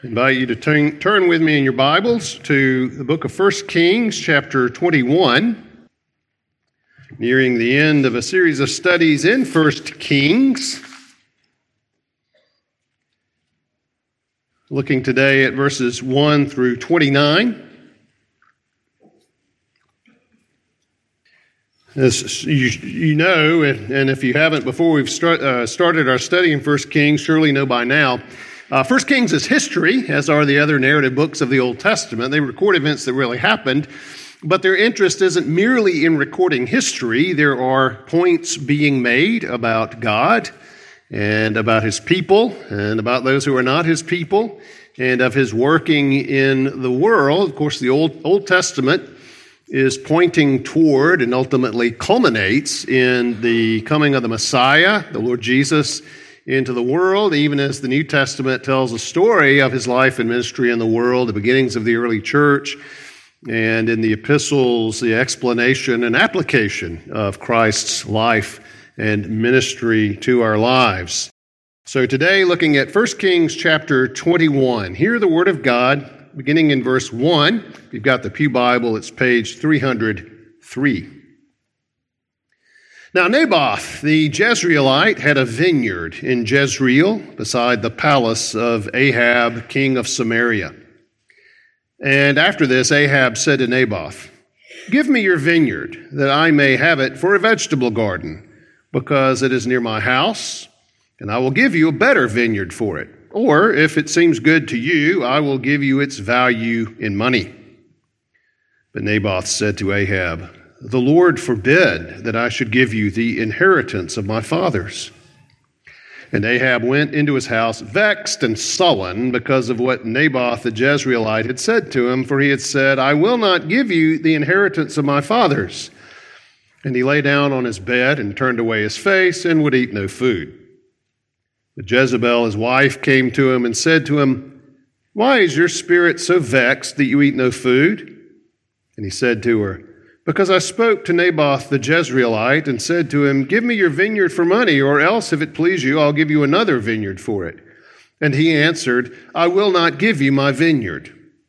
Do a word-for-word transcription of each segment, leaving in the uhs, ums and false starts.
I invite you to turn, turn with me in your Bibles to the book of First Kings, chapter twenty-one, nearing the end of a series of studies in First Kings. Looking today at verses one through twenty-nine. As you, you know, and if you haven't before we've start, uh, started our study in First Kings, surely know by now, Uh, First Kings is history, as are the other narrative books of the Old Testament. They record events that really happened, but their interest isn't merely in recording history. There are points being made about God and about His people and about those who are not His people and of His working in the world. Of course, the Old, Old Testament is pointing toward and ultimately culminates in the coming of the Messiah, the Lord Jesus, into the world, even as the New Testament tells a story of His life and ministry in the world, the beginnings of the early church, and in the epistles, the explanation and application of Christ's life and ministry to our lives. So today, looking at First Kings chapter twenty-one, hear the Word of God, beginning in verse one. If you've got the Pew Bible, it's page three hundred three. Now Naboth the Jezreelite had a vineyard in Jezreel beside the palace of Ahab, king of Samaria. And after this, Ahab said to Naboth, "Give me your vineyard, that I may have it for a vegetable garden, because it is near my house, and I will give you a better vineyard for it. Or, if it seems good to you, I will give you its value in money." But Naboth said to Ahab, "The Lord forbid that I should give you the inheritance of my fathers." And Ahab went into his house vexed and sullen because of what Naboth the Jezreelite had said to him, for he had said, "I will not give you the inheritance of my fathers." And he lay down on his bed and turned away his face and would eat no food. But Jezebel, his wife, came to him and said to him, "Why is your spirit so vexed that you eat no food?" And he said to her, "Because I spoke to Naboth the Jezreelite and said to him, 'Give me your vineyard for money, or else, if it please you, I'll give you another vineyard for it.' And he answered, 'I will not give you my vineyard.'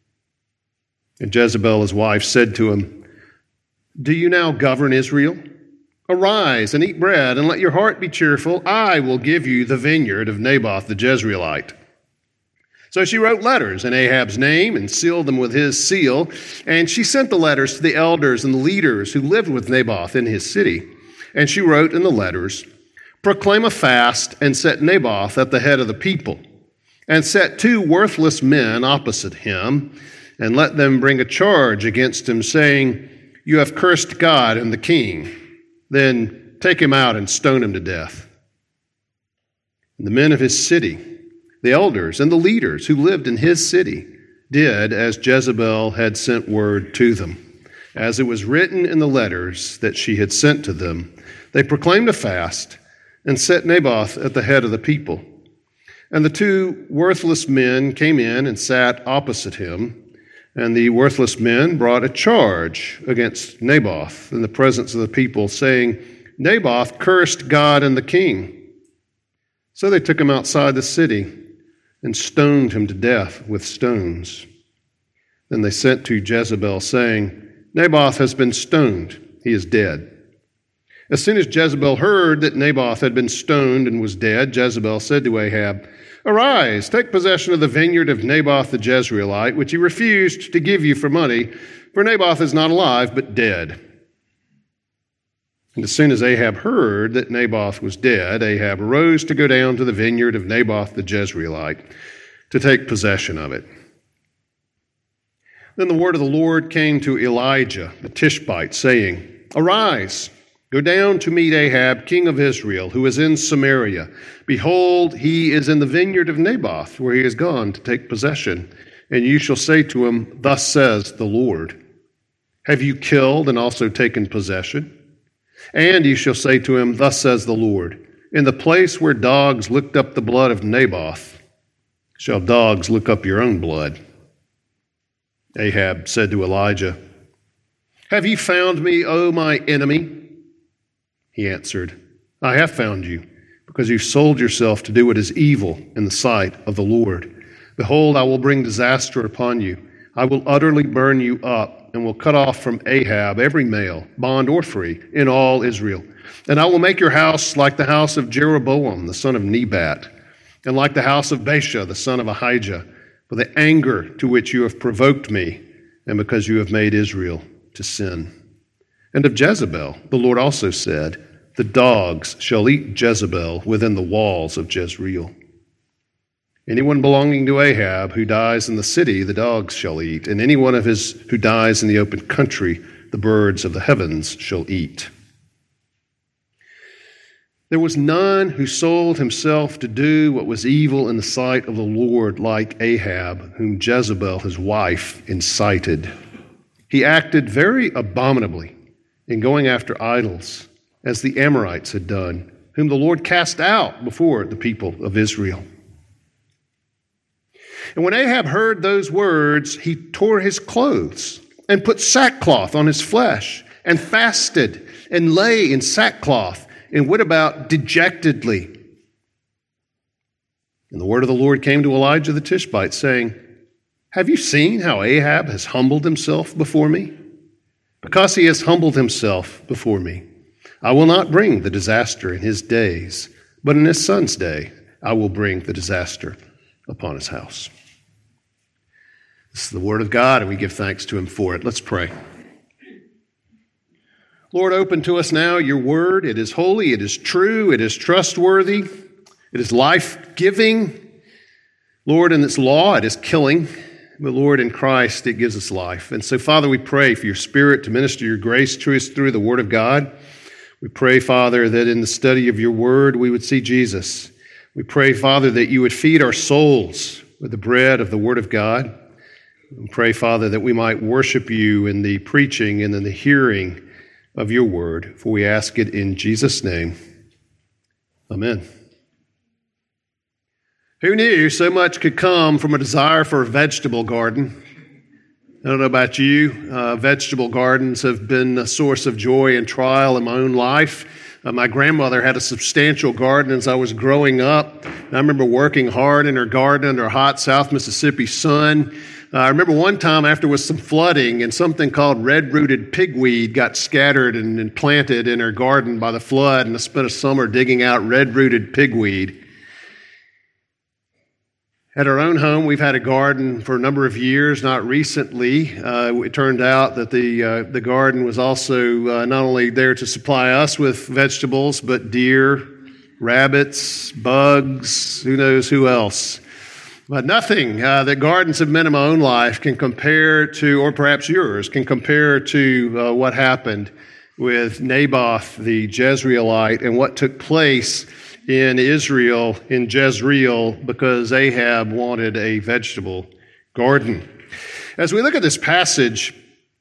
And Jezebel, his wife, said to him, 'Do you now govern Israel? Arise and eat bread, and let your heart be cheerful. I will give you the vineyard of Naboth the Jezreelite.' So she wrote letters in Ahab's name and sealed them with his seal, and she sent the letters to the elders and the leaders who lived with Naboth in his city. And she wrote in the letters, 'Proclaim a fast and set Naboth at the head of the people, and set two worthless men opposite him, and let them bring a charge against him, saying, "You have cursed God and the king. Then take him out and stone him to death." And the men of his city, the elders and the leaders who lived in his city, did as Jezebel had sent word to them. As it was written in the letters that she had sent to them, they proclaimed a fast and set Naboth at the head of the people. And the two worthless men came in and sat opposite him, and the worthless men brought a charge against Naboth in the presence of the people, saying, "Naboth cursed God and the king." So they took him outside the city and stoned him to death with stones. Then they sent to Jezebel, saying, "Naboth has been stoned. He is dead." As soon as Jezebel heard that Naboth had been stoned and was dead, Jezebel said to Ahab, "Arise, take possession of the vineyard of Naboth the Jezreelite, which he refused to give you for money, for Naboth is not alive, but dead." And as soon as Ahab heard that Naboth was dead, Ahab arose to go down to the vineyard of Naboth the Jezreelite to take possession of it. Then the word of the Lord came to Elijah the Tishbite, saying, "Arise, go down to meet Ahab, king of Israel, who is in Samaria. Behold, he is in the vineyard of Naboth, where he has gone to take possession. And you shall say to him, 'Thus says the Lord, have you killed and also taken possession?' And you shall say to him, 'Thus says the Lord, in the place where dogs licked up the blood of Naboth, shall dogs lick up your own blood.'" Ahab said to Elijah, "Have you found me, O my enemy?" He answered, "I have found you, because you sold yourself to do what is evil in the sight of the Lord, Behold, I will bring disaster upon you. I will utterly burn you up, and will cut off from Ahab every male, bond or free, in all Israel. And I will make your house like the house of Jeroboam, the son of Nebat, and like the house of Baasha, the son of Ahijah, for the anger to which you have provoked me, and because you have made Israel to sin. And of Jezebel, the Lord also said, the dogs shall eat Jezebel within the walls of Jezreel. Anyone belonging to Ahab who dies in the city, the dogs shall eat, and any one of his who dies in the open country, the birds of the heavens shall eat. There was none who sold himself to do what was evil in the sight of the Lord like Ahab, whom Jezebel his wife incited. He acted very abominably in going after idols, as the Amorites had done, whom the Lord cast out before the people of Israel. And when Ahab heard those words, he tore his clothes and put sackcloth on his flesh and fasted and lay in sackcloth and went about dejectedly. And the word of the Lord came to Elijah the Tishbite, saying, have you seen how Ahab has humbled himself before me? Because he has humbled himself before me, I will not bring the disaster in his days, but in his son's day I will bring the disaster upon his house. This is the word of God, and we give thanks to him for it. Let's pray. Lord, open to us now your word. It is holy, it is true, it is trustworthy, it is life-giving. Lord, in its law, it is killing, but Lord, in Christ, it gives us life. And so, Father, we pray for your Spirit to minister your grace to us through the word of God. We pray, Father, that in the study of your word, we would see Jesus. We pray, Father, that you would feed our souls with the bread of the word of God. We pray, Father, that we might worship you in the preaching and in the hearing of your word, for we ask it in Jesus' name. Amen. Who knew so much could come from a desire for a vegetable garden? I don't know about you. Uh, vegetable gardens have been a source of joy and trial in my own life. Uh, my grandmother had a substantial garden as I was growing up. And I remember working hard in her garden under a hot South Mississippi sun. Uh, I remember one time after was some flooding and something called red-rooted pigweed got scattered and, and planted in her garden by the flood, and I spent a summer digging out red-rooted pigweed. At our own home, we've had a garden for a number of years, not recently. Uh, it turned out that the uh, the garden was also uh, not only there to supply us with vegetables, but deer, rabbits, bugs, who knows who else. But nothing uh, that gardens have meant in my own life can compare to, or perhaps yours, can compare to uh, what happened with Naboth the Jezreelite and what took place in Israel, in Jezreel, because Ahab wanted a vegetable garden. As we look at this passage,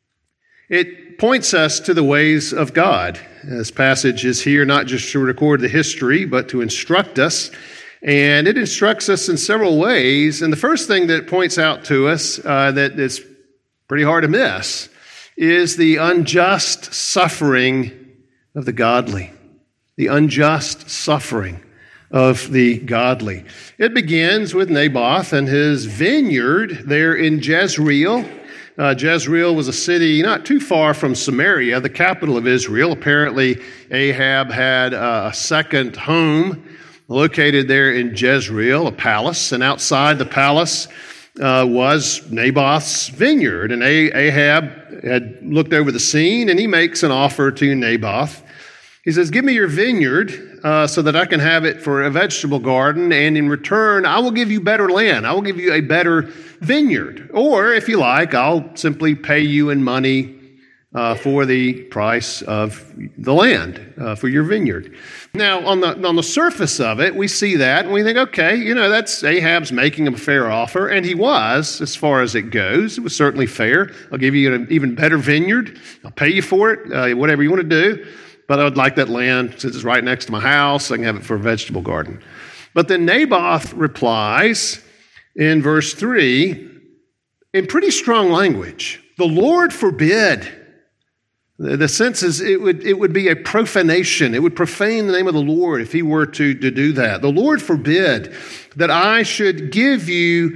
it points us to the ways of God. This passage is here not just to record the history, but to instruct us. And it instructs us in several ways. And the first thing that it points out to us uh, that is pretty hard to miss is the unjust suffering of the godly. The unjust suffering of the godly. It begins with Naboth and his vineyard there in Jezreel. Uh, Jezreel was a city not too far from Samaria, the capital of Israel. Apparently, Ahab had uh, a second home located there in Jezreel, a palace, and outside the palace uh, was Naboth's vineyard. And Ahab had looked over the scene, and he makes an offer to Naboth. He says, give me your vineyard uh, so that I can have it for a vegetable garden, and in return, I will give you better land. I will give you a better vineyard. Or, if you like, I'll simply pay you in money uh, for the price of the land, uh, for your vineyard. Now, on the on the surface of it, we see that, and we think, okay, you know, that's Ahab's making him a fair offer, and he was, as far as it goes. It was certainly fair. I'll give you an even better vineyard. I'll pay you for it, uh, whatever you want to do. But I would like that land, since it's right next to my house, I can have it for a vegetable garden. But then Naboth replies in verse three in pretty strong language. The Lord forbid. The sense is it would it would be a profanation. It would profane the name of the Lord if he were to, to do that. The Lord forbid that I should give you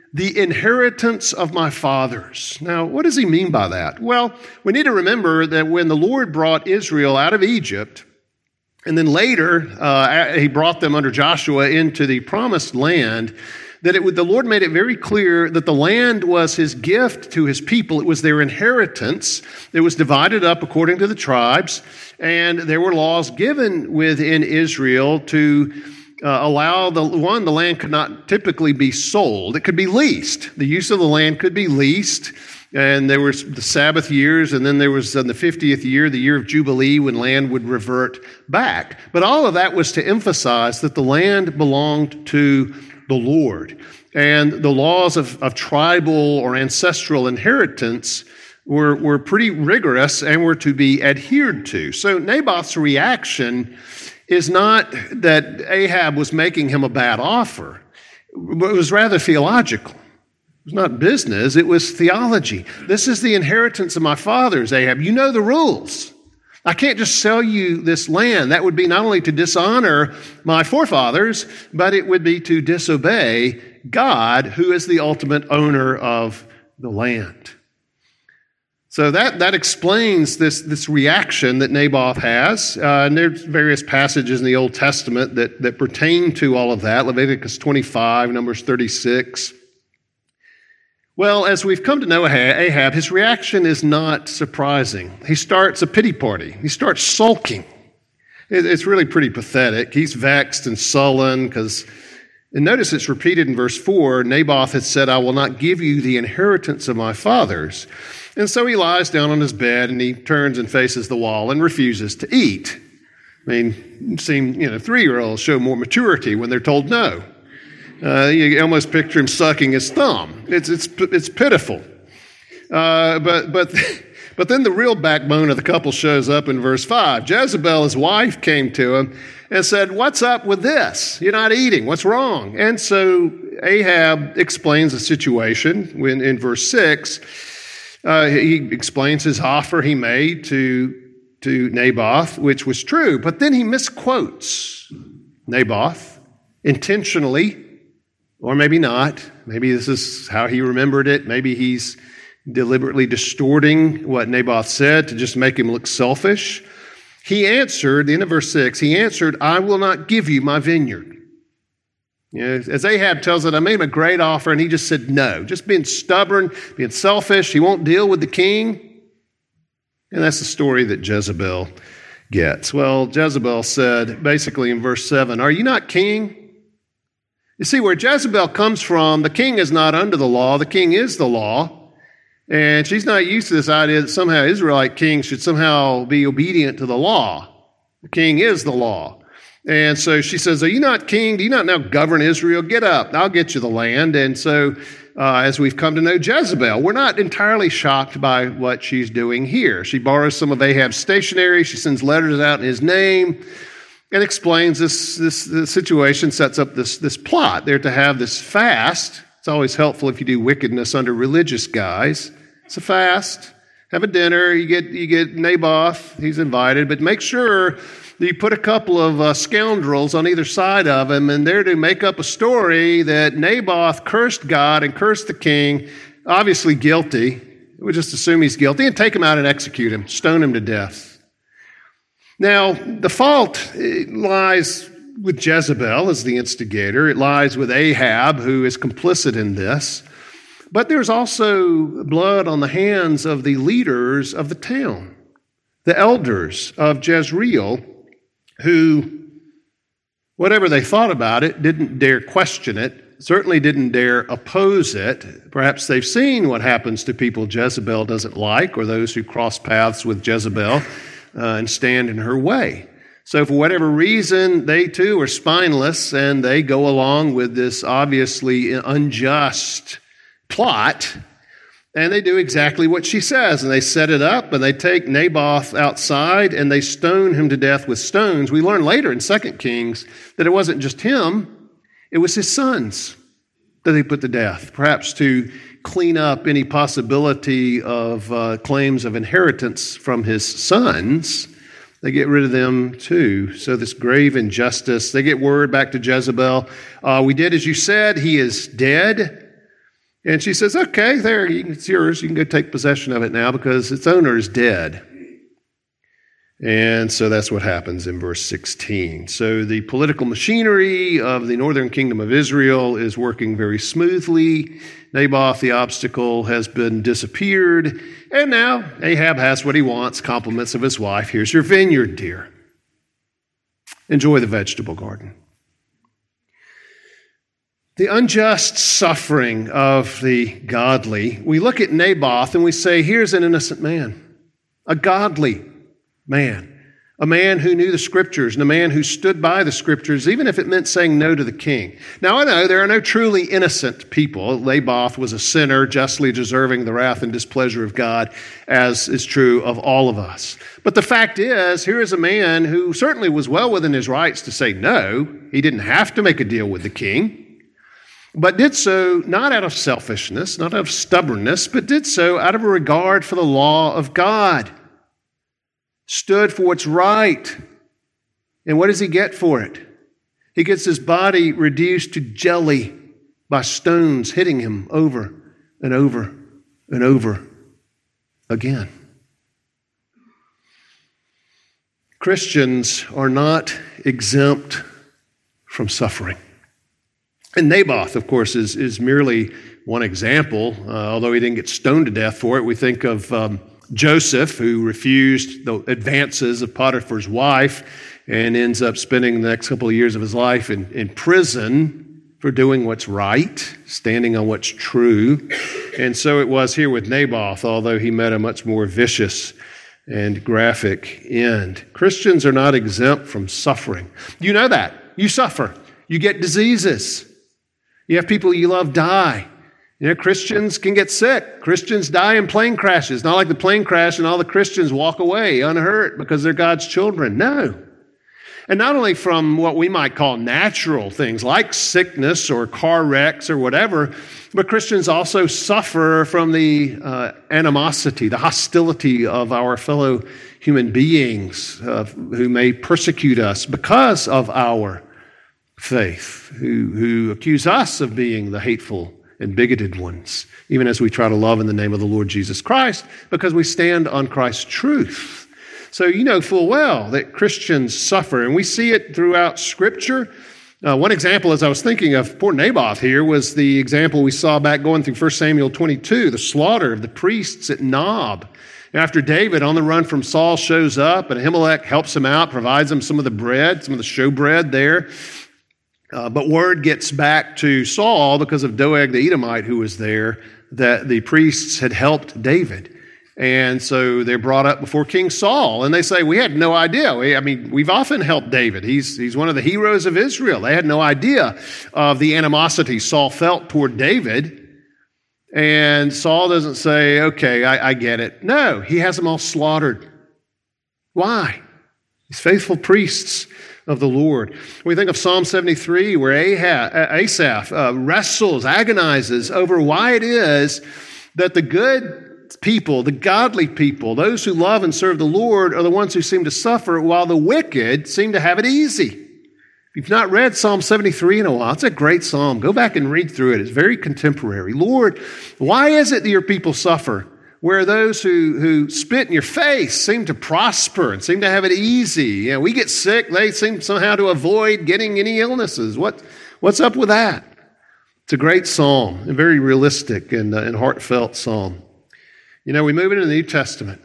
the inheritance of my fathers. Now, what does he mean by that? Well, we need to remember that when the Lord brought Israel out of Egypt, and then later uh, he brought them under Joshua into the promised land, that it would, the Lord made it very clear that the land was his gift to his people. It was their inheritance. It was divided up according to the tribes, and there were laws given within Israel to uh, allow the one, the land could not typically be sold. It could be leased. The use of the land could be leased. And there was the Sabbath years, and then there was in the fiftieth year, the year of Jubilee, when land would revert back. But all of that was to emphasize that the land belonged to the Lord. And the laws of, of tribal or ancestral inheritance were, were pretty rigorous and were to be adhered to. So Naboth's reaction is not that Ahab was making him a bad offer, but it was rather theological. It was not business, it was theology. This is the inheritance of my fathers, Ahab. You know the rules. I can't just sell you this land. That would be not only to dishonor my forefathers, but it would be to disobey God, who is the ultimate owner of the land. So that, that explains this, this reaction that Naboth has. Uh, and there's various passages in the Old Testament that, that pertain to all of that. Leviticus twenty-five, Numbers thirty-six. Well, as we've come to know Ahab, his reaction is not surprising. He starts a pity party. He starts sulking. It's really pretty pathetic. He's vexed and sullen because, and notice it's repeated in verse four, Naboth had said, I will not give you the inheritance of my fathers. And so he lies down on his bed and he turns and faces the wall and refuses to eat. I mean, it seems, you know, three-year-olds show more maturity when they're told no. Uh, you almost picture him sucking his thumb. It's it's it's pitiful. Uh, but but but then the real backbone of the couple shows up in verse five. Jezebel, his wife, came to him and said, "What's up with this? You're not eating. What's wrong?" And so Ahab explains the situation when in verse six. Uh, he explains his offer he made to to Naboth, which was true, but then he misquotes Naboth intentionally. Or maybe not. Maybe this is how he remembered it. Maybe he's deliberately distorting what Naboth said to just make him look selfish. He answered, the end of verse six, he answered, I will not give you my vineyard. You know, as Ahab tells it, I made him a great offer, and he just said no. Just being stubborn, being selfish. He won't deal with the king. And that's the story that Jezebel gets. Well, Jezebel said, basically in verse seven, are you not king? You see, where Jezebel comes from, the king is not under the law. The king is the law. And she's not used to this idea that somehow Israelite kings should somehow be obedient to the law. The king is the law. And so she says, are you not king? Do you not now govern Israel? Get up. I'll get you the land. And so uh, as we've come to know Jezebel, we're not entirely shocked by what she's doing here. She borrows some of Ahab's stationery. She sends letters out in his name. And explains this, this, this situation, sets up this, this plot. They're to have this fast. It's always helpful if you do wickedness under religious guise. It's a fast. Have a dinner. You get, you get Naboth. He's invited. But make sure that you put a couple of uh, scoundrels on either side of him, and they're to make up a story that Naboth cursed God and cursed the king, obviously guilty. We'll just assume he's guilty, and take him out and execute him, stone him to death. Now, the fault lies with Jezebel as the instigator. It lies with Ahab, who is complicit in this. But there's also blood on the hands of the leaders of the town, the elders of Jezreel, who, whatever they thought about it, didn't dare question it, certainly didn't dare oppose it. Perhaps they've seen what happens to people Jezebel doesn't like, or those who cross paths with Jezebel. Uh, and stand in her way. So for whatever reason, they too are spineless, and they go along with this obviously unjust plot, and they do exactly what she says. And they set it up, and they take Naboth outside, and they stone him to death with stones. We learn later in Second Kings that it wasn't just him, it was his sons that they put to death, perhaps to clean up any possibility of uh, claims of inheritance from his sons. They get rid of them too. So this grave injustice, they get word back to Jezebel. Uh, we did as you said, he is dead. And she says, okay, there, it's yours. You can go take possession of it now because its owner is dead. And so that's what happens in verse sixteen. So the political machinery of the northern kingdom of Israel is working very smoothly. Naboth, the obstacle, has been disappeared. And now Ahab has what he wants, compliments of his wife. Here's your vineyard, dear. Enjoy the vegetable garden. The unjust suffering of the godly. We look at Naboth and we say, here's an innocent man, a godly man, a man who knew the Scriptures and a man who stood by the Scriptures, even if it meant saying no to the king. Now, I know there are no truly innocent people. Naboth was a sinner, justly deserving the wrath and displeasure of God, as is true of all of us. But the fact is, here is a man who certainly was well within his rights to say no. He didn't have to make a deal with the king, but did so not out of selfishness, not out of stubbornness, but did so out of a regard for the law of God. Stood for what's right. And what does he get for it? He gets his body reduced to jelly by stones hitting him over and over and over again. Christians are not exempt from suffering. And Naboth, of course, is, is merely one example. Uh, although he didn't get stoned to death for it, we think of um, Joseph, who refused the advances of Potiphar's wife and ends up spending the next couple of years of his life in, in prison for doing what's right, standing on what's true. And so it was here with Naboth, although he met a much more vicious and graphic end. Christians are not exempt from suffering. You know that. You suffer. You get diseases. You have people you love die. You know, Christians can get sick. Christians die in plane crashes. Not like the plane crash and all the Christians walk away unhurt because they're God's children. No. And not only from what we might call natural things like sickness or car wrecks or whatever, but Christians also suffer from the uh, animosity, the hostility of our fellow human beings uh, who may persecute us because of our faith, who, who accuse us of being the hateful and bigoted ones, even as we try to love in the name of the Lord Jesus Christ, because we stand on Christ's truth. So you know full well that Christians suffer, and we see it throughout Scripture. Uh, one example, as I was thinking of poor Naboth here, was the example we saw back going through First Samuel twenty-two, the slaughter of the priests at Nob. After David, on the run from Saul, shows up, and Ahimelech helps him out, provides him some of the bread, some of the showbread there. Uh, but word gets back to Saul because of Doeg the Edomite who was there that the priests had helped David. And so they're brought up before King Saul, and they say, we had no idea. We, I mean, we've often helped David. He's, he's one of the heroes of Israel. They had no idea of the animosity Saul felt toward David. And Saul doesn't say, okay, I, I get it. No, he has them all slaughtered. Why? These faithful priests of the Lord. We think of Psalm seventy-three, where Ahab, Asaph uh, wrestles, agonizes over why it is that the good people, the godly people, those who love and serve the Lord are the ones who seem to suffer, while the wicked seem to have it easy. If you've not read Psalm seventy-three in a while, it's a great psalm. Go back and read through it. It's very contemporary. Lord, why is it that your people suffer, where those who, who spit in your face seem to prosper and seem to have it easy? You know, we get sick, they seem somehow to avoid getting any illnesses. What, what's up with that? It's a great psalm, a very realistic and, uh, and heartfelt psalm. You know, we move into the New Testament.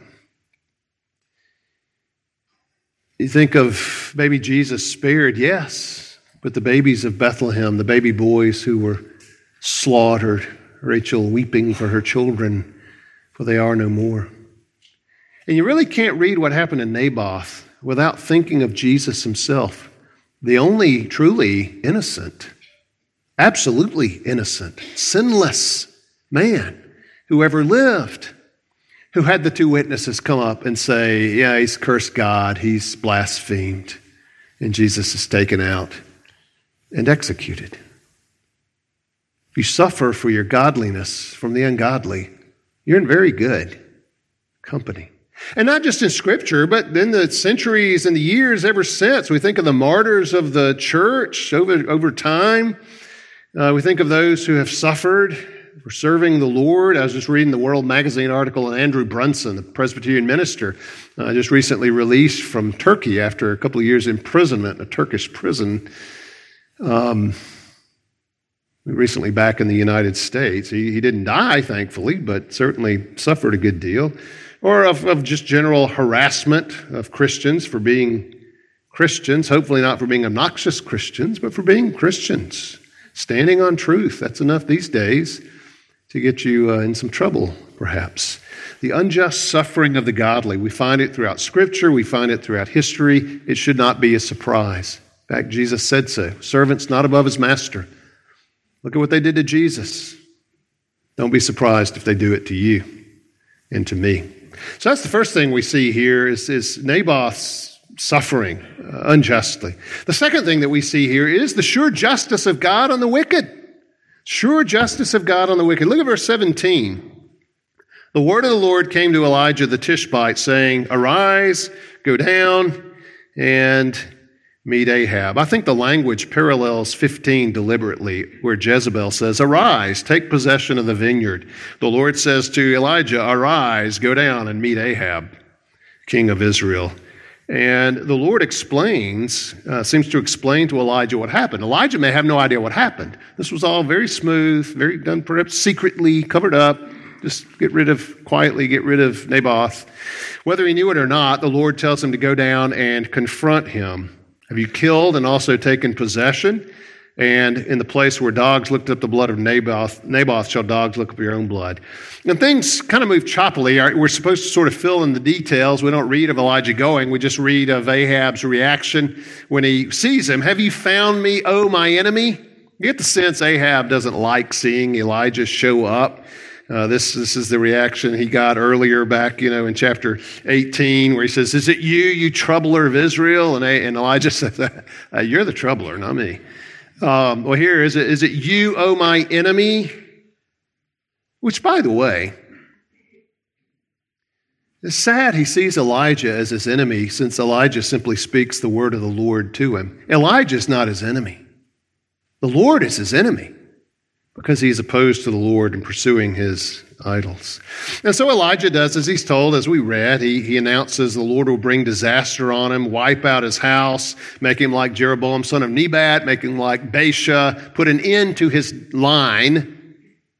You think of baby Jesus spared, yes, but the babies of Bethlehem, the baby boys who were slaughtered, Rachel weeping for her children, for they are no more. And you really can't read what happened to Naboth without thinking of Jesus himself, the only truly innocent, absolutely innocent, sinless man who ever lived, who had the two witnesses come up and say, yeah, he's cursed God, he's blasphemed, and Jesus is taken out and executed. If you suffer for your godliness from the ungodly, you're in very good company. And not just in Scripture, but in the centuries and the years ever since. We think of the martyrs of the church over, over time. Uh, we think of those who have suffered for serving the Lord. I was just reading the World Magazine article on Andrew Brunson, the Presbyterian minister, uh, just recently released from Turkey after a couple of years imprisonment in a Turkish prison. Um, recently back in the United States. He, he didn't die, thankfully, but certainly suffered a good deal. Or of, of just general harassment of Christians for being Christians, hopefully not for being obnoxious Christians, but for being Christians. Standing on truth. That's enough these days to get you uh, in some trouble, perhaps. The unjust suffering of the godly. We find it throughout Scripture. We find it throughout history. It should not be a surprise. In fact, Jesus said so. Servant's not above his master. Look at what they did to Jesus. Don't be surprised if they do it to you and to me. So that's the first thing we see here is, is Naboth's suffering uh, unjustly. The second thing that we see here is the sure justice of God on the wicked. Sure justice of God on the wicked. Look at verse seventeen. The word of the Lord came to Elijah the Tishbite, saying, Arise, go down, and meet Ahab. I think the language parallels fifteen deliberately, where Jezebel says, Arise, take possession of the vineyard. The Lord says to Elijah, Arise, go down and meet Ahab, king of Israel. And the Lord explains, uh, seems to explain to Elijah what happened. Elijah may have no idea what happened. This was all very smooth, very done perhaps secretly, covered up. Just get rid of, quietly get rid of Naboth. Whether he knew it or not, the Lord tells him to go down and confront him. Have you killed and also taken possession? And in the place where dogs looked up the blood of Naboth, Naboth shall dogs look up your own blood. And things kind of move choppily. We're supposed to sort of fill in the details. We don't read of Elijah going. We just read of Ahab's reaction when he sees him. Have you found me, O my enemy? You get the sense Ahab doesn't like seeing Elijah show up. Uh, this, this is the reaction he got earlier back, you know, in chapter eighteen, where he says, Is it you, you troubler of Israel? And, and Elijah says, uh, You're the troubler, not me. Um, well, here, is it, is it you, O my enemy? Which, by the way, it's sad he sees Elijah as his enemy, since Elijah simply speaks the word of the Lord to him. Elijah is not his enemy. The Lord is his enemy, because he's opposed to the Lord and pursuing his idols. And so Elijah does as he's told, as we read. He, he announces the Lord will bring disaster on him, wipe out his house, make him like Jeroboam, son of Nebat, make him like Baasha, put an end to his line.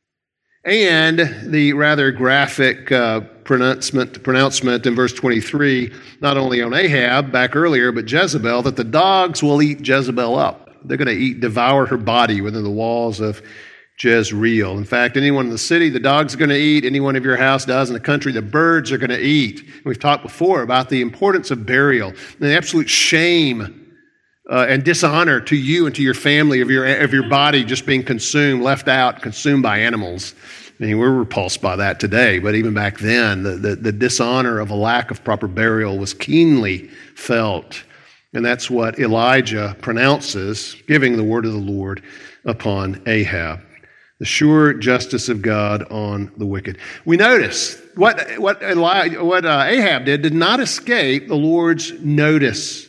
And the rather graphic uh, pronouncement, pronouncement in verse twenty-three, not only on Ahab back earlier, but Jezebel, that the dogs will eat Jezebel up. They're going to eat, devour her body within the walls of Jezreel. In fact, anyone in the city, the dogs are going to eat. Anyone of your house does in the country, the birds are going to eat. We've talked before about the importance of burial and the absolute shame uh, and dishonor to you and to your family of your of your body just being consumed, left out, consumed by animals. I mean, we're repulsed by that today, but even back then, the, the, the dishonor of a lack of proper burial was keenly felt. And that's what Elijah pronounces, giving the word of the Lord upon Ahab. The sure justice of God on the wicked. We notice what what, Eli, what uh, Ahab did did not escape the Lord's notice.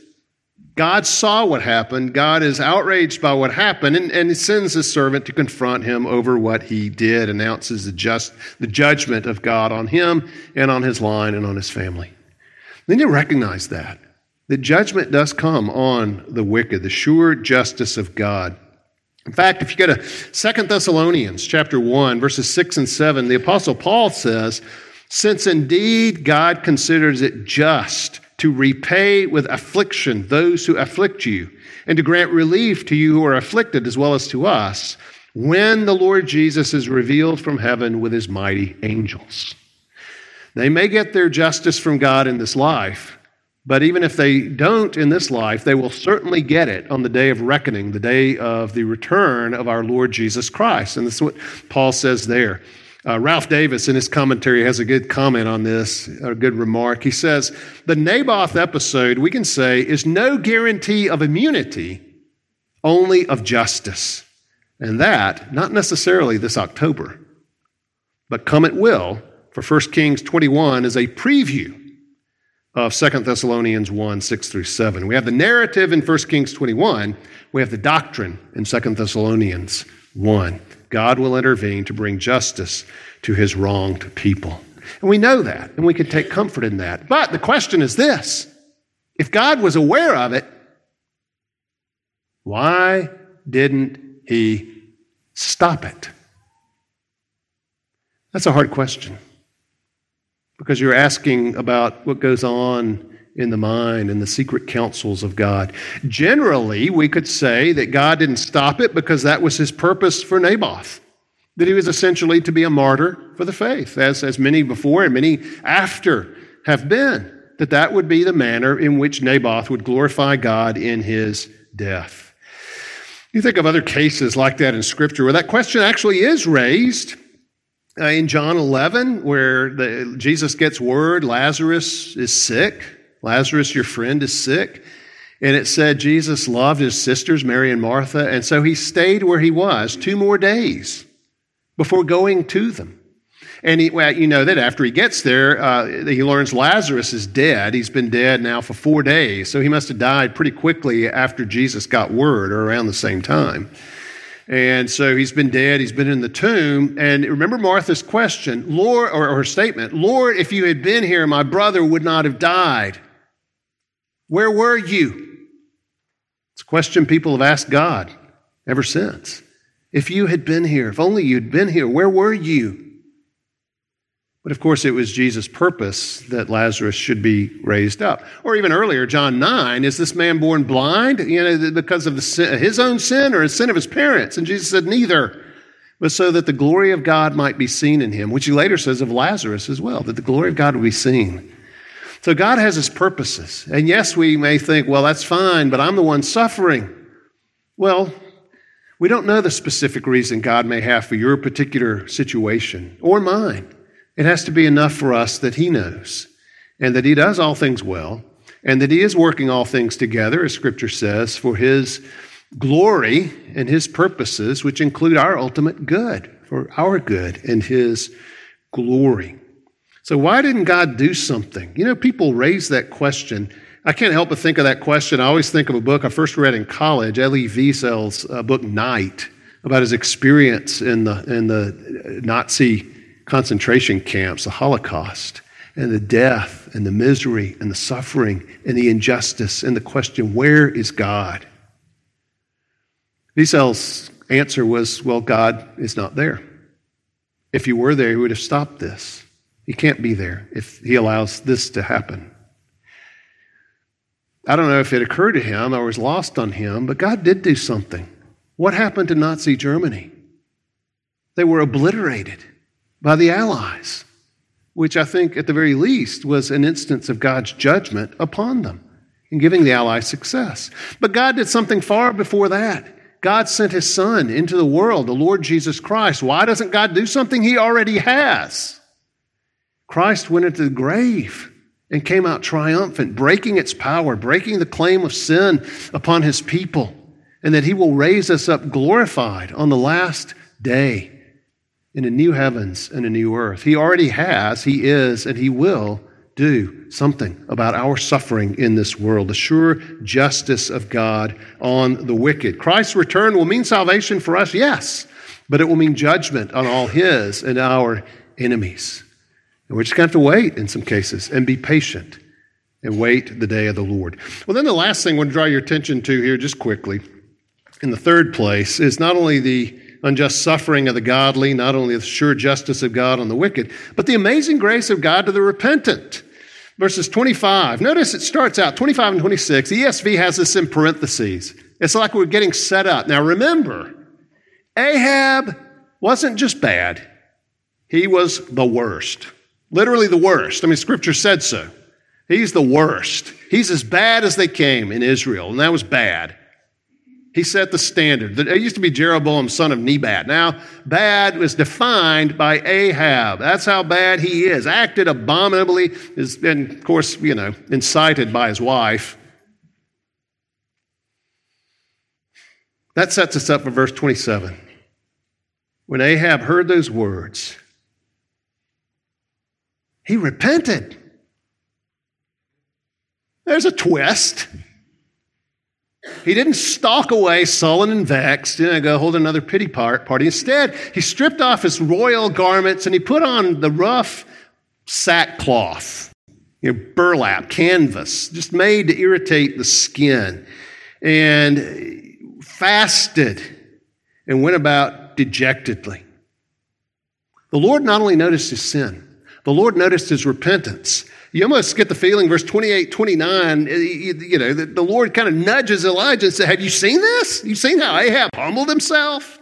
God saw what happened. God is outraged by what happened, and, and he sends his servant to confront him over what he did, announces the just the judgment of God on him and on his line and on his family. Then you recognize that. The judgment does come on the wicked, the sure justice of God. In fact, if you go to Second Thessalonians chapter one, verses six and seven, the Apostle Paul says, Since indeed God considers it just to repay with affliction those who afflict you, and to grant relief to you who are afflicted as well as to us, when the Lord Jesus is revealed from heaven with his mighty angels. They may get their justice from God in this life, but even if they don't in this life, they will certainly get it on the day of reckoning, the day of the return of our Lord Jesus Christ. And that's what Paul says there. Uh, Ralph Davis, in his commentary, has a good comment on this, a good remark. He says, the Naboth episode, we can say, is no guarantee of immunity, only of justice. And that, not necessarily this October, but come it will, for First Kings twenty-one is a preview of Second Thessalonians one, six through seven. We have the narrative in First Kings twenty-one. We have the doctrine in Second Thessalonians one. God will intervene to bring justice to his wronged people. And we know that, and we can take comfort in that. But the question is this: if God was aware of it, why didn't he stop it? That's a hard question, because you're asking about what goes on in the mind and the secret counsels of God. Generally, we could say that God didn't stop it because that was his purpose for Naboth, that he was essentially to be a martyr for the faith, as, as many before and many after have been, that that would be the manner in which Naboth would glorify God in his death. You think of other cases like that in Scripture where that question actually is raised. Uh, in John eleven, where the, Jesus gets word Lazarus is sick. Lazarus, your friend, is sick. And it said Jesus loved his sisters, Mary and Martha, and so he stayed where he was two more days before going to them. And he, well, you know that after he gets there, uh, he learns Lazarus is dead. He's been dead now for four days, so he must have died pretty quickly after Jesus got word, or around the same time. And so he's been dead, he's been in the tomb. And remember Martha's question, Lord, or, or her statement, Lord, if you had been here, my brother would not have died. Where were you? It's a question people have asked God ever since. If you had been here, if only you'd been here, where were you? But of course, it was Jesus' purpose that Lazarus should be raised up. Or even earlier, John nine, is this man born blind, you know, because of the sin, his own sin or the sin of his parents? And Jesus said, neither, but so that the glory of God might be seen in him, which he later says of Lazarus as well, that the glory of God will be seen. So God has his purposes. And yes, we may think, well, that's fine, but I'm the one suffering. Well, we don't know the specific reason God may have for your particular situation or mine. It has to be enough for us that he knows, and that he does all things well, and that he is working all things together, as Scripture says, for his glory and his purposes, which include our ultimate good, for our good and his glory. So why didn't God do something? You know, people raise that question. I can't help but think of that question. I always think of a book I first read in college, Elie Wiesel's uh, book, Night, about his experience in the in the Nazi concentration camps, the Holocaust, and the death and the misery and the suffering and the injustice and the question, where is God? Wiesel's answer was, well, God is not there. If he were there, he would have stopped this. He can't be there if he allows this to happen. I don't know if it occurred to him or was lost on him, but God did do something. What happened to Nazi Germany? They were obliterated by the Allies, which I think at the very least was an instance of God's judgment upon them in giving the Allies success. But God did something far before that. God sent his Son into the world, the Lord Jesus Christ. Why doesn't God do something he already has? Christ went into the grave and came out triumphant, breaking its power, breaking the claim of sin upon his people, and that he will raise us up glorified on the last day in a new heavens and a new earth. He already has, he is, and he will do something about our suffering in this world, the sure justice of God on the wicked. Christ's return will mean salvation for us, yes, but it will mean judgment on all his and our enemies. And we're just going to have to wait in some cases and be patient and wait the day of the Lord. Well, then the last thing I want to draw your attention to here just quickly, in the third place, is not only the unjust suffering of the godly, not only the sure justice of God on the wicked, but the amazing grace of God to the repentant. Verses twenty-five. Notice it starts out, twenty-five and twenty-six. The E S V has this in parentheses. It's like we're getting set up. Now remember, Ahab wasn't just bad. He was the worst. Literally the worst. I mean, Scripture said so. He's the worst. He's as bad as they came in Israel, and that was bad. He set the standard. It used to be Jeroboam, son of Nebat. Now, bad was defined by Ahab. That's how bad he is. Acted abominably, is, and of course, you know, incited by his wife. That sets us up for verse twenty-seven. When Ahab heard those words, he repented. There's a twist. He didn't stalk away sullen and vexed, you know, go hold another pity party. Instead, he stripped off his royal garments and he put on the rough sackcloth, you know, burlap, canvas, just made to irritate the skin, and fasted and went about dejectedly. The Lord not only noticed his sin, the Lord noticed his repentance. You almost get the feeling, verse twenty-eight, twenty-nine, you know, the Lord kind of nudges Elijah and says, have you seen this? You seen how Ahab humbled himself?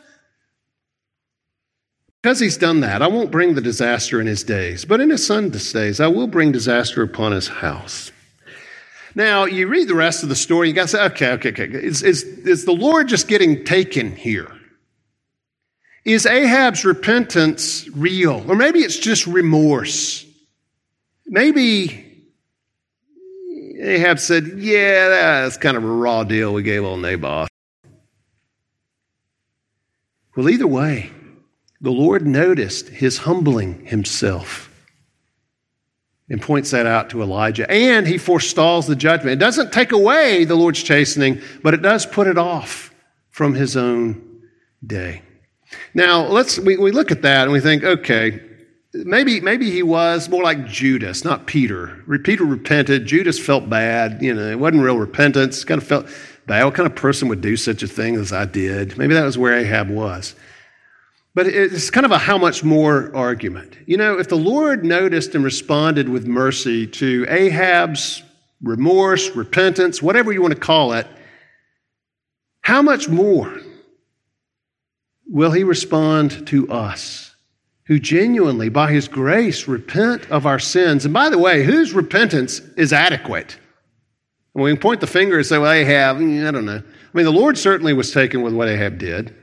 Because he's done that, I won't bring the disaster in his days, but in his son's days, I will bring disaster upon his house. Now, you read the rest of the story, you got to say, okay, okay, okay. Is, is, is the Lord just getting taken here? Is Ahab's repentance real? Or maybe it's just remorse. Maybe Ahab said, yeah, that's kind of a raw deal we gave old Naboth. Well, either way, the Lord noticed his humbling himself and points that out to Elijah. And he forestalls the judgment. It doesn't take away the Lord's chastening, but it does put it off from his own day. Now, let's we, we look at that and we think, okay, maybe maybe he was more like Judas, not Peter. Peter repented. Judas felt bad. You know, it wasn't real repentance. Kind of felt bad. What kind of person would do such a thing as I did? Maybe that was where Ahab was. But it's kind of a how much more argument. You know, if the Lord noticed and responded with mercy to Ahab's remorse, repentance, whatever you want to call it, how much more will he respond to us, who genuinely, by his grace, repent of our sins? And by the way, whose repentance is adequate? And we can point the finger and say, well, Ahab, I don't know. I mean, the Lord certainly was taken with what Ahab did.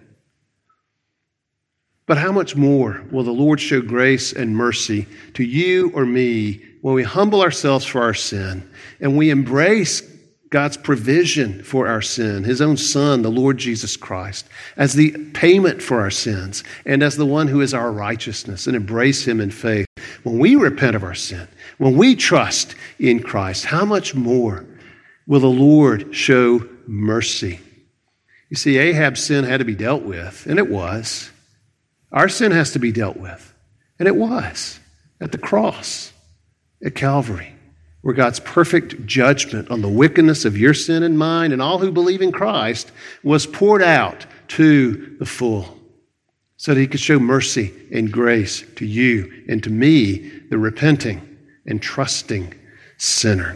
But how much more will the Lord show grace and mercy to you or me when we humble ourselves for our sin and we embrace God's provision for our sin, his own Son, the Lord Jesus Christ, as the payment for our sins and as the one who is our righteousness, and embrace him in faith. When we repent of our sin, when we trust in Christ, how much more will the Lord show mercy? You see, Ahab's sin had to be dealt with, and it was. Our sin has to be dealt with, and it was at the cross at Calvary, where God's perfect judgment on the wickedness of your sin and mine and all who believe in Christ was poured out to the full, so that he could show mercy and grace to you and to me, the repenting and trusting sinner.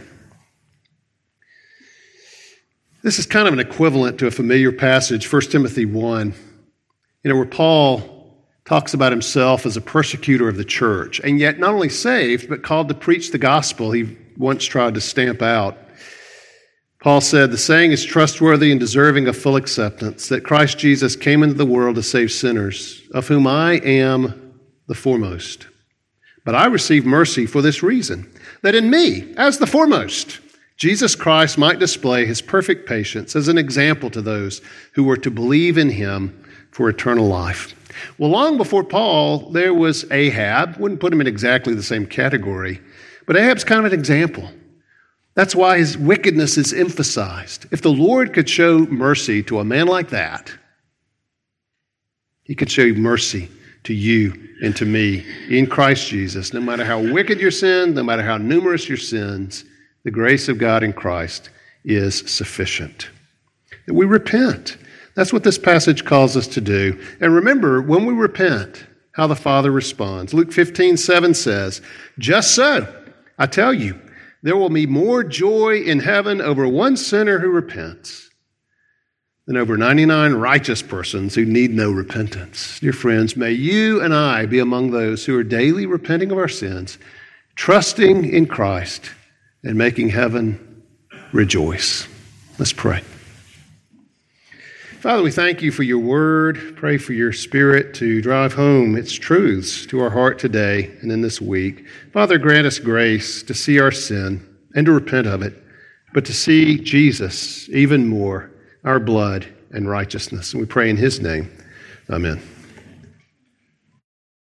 This is kind of an equivalent to a familiar passage, First Timothy one, you know, where Paul talks about himself as a persecutor of the church, and yet not only saved, but called to preach the gospel he once tried to stamp out. Paul said, the saying is trustworthy and deserving of full acceptance, that Christ Jesus came into the world to save sinners, of whom I am the foremost. But I received mercy for this reason, that in me, as the foremost, Jesus Christ might display his perfect patience as an example to those who were to believe in him for eternal life. Well, long before Paul, there was Ahab. Wouldn't put him in exactly the same category, but Ahab's kind of an example. That's why his wickedness is emphasized. If the Lord could show mercy to a man like that, he could show mercy to you and to me in Christ Jesus. No matter how wicked your sin, no matter how numerous your sins, the grace of God in Christ is sufficient. That we repent. That's what this passage calls us to do. And remember, when we repent, how the Father responds. Luke fifteen seven says, just so, I tell you, there will be more joy in heaven over one sinner who repents than over ninety-nine righteous persons who need no repentance. Dear friends, may you and I be among those who are daily repenting of our sins, trusting in Christ, and making heaven rejoice. Let's pray. Father, we thank you for your word. Pray for your Spirit to drive home its truths to our heart today and in this week. Father, grant us grace to see our sin and to repent of it, but to see Jesus even more, our blood and righteousness. And we pray in his name. Amen.